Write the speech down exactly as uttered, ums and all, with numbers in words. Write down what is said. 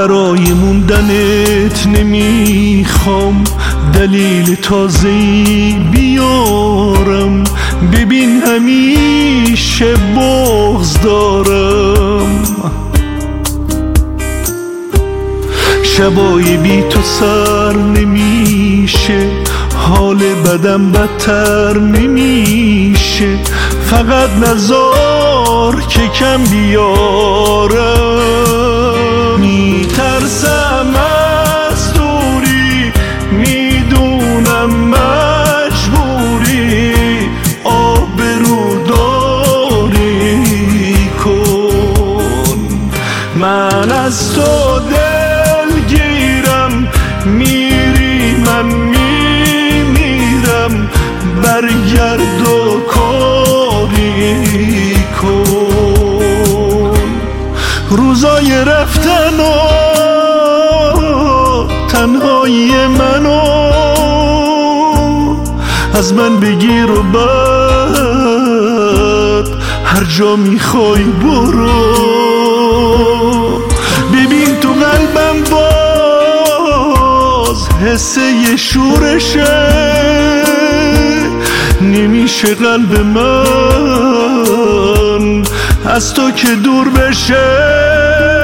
برای موندنت نمیخوام دلیل تازه‌ای بیارم، ببین همیشه بغض دارم. شبای بی تو سر نمیشه، حال بدم بدتر نمیشه، فقط نذار که کم بیارم. میترسم از دوری، میدونم مجبوری، آبروداری کن. من از تو دلگیرم، میری من میمیرم، برگرد و کاری کن. روزای رفتن و تنهایی منو از من بگیر و بعد هر جا میخوای برو. ببین تو قلبم باز حس یه شورشه، نمیشه قلب من از تو که دور بشه.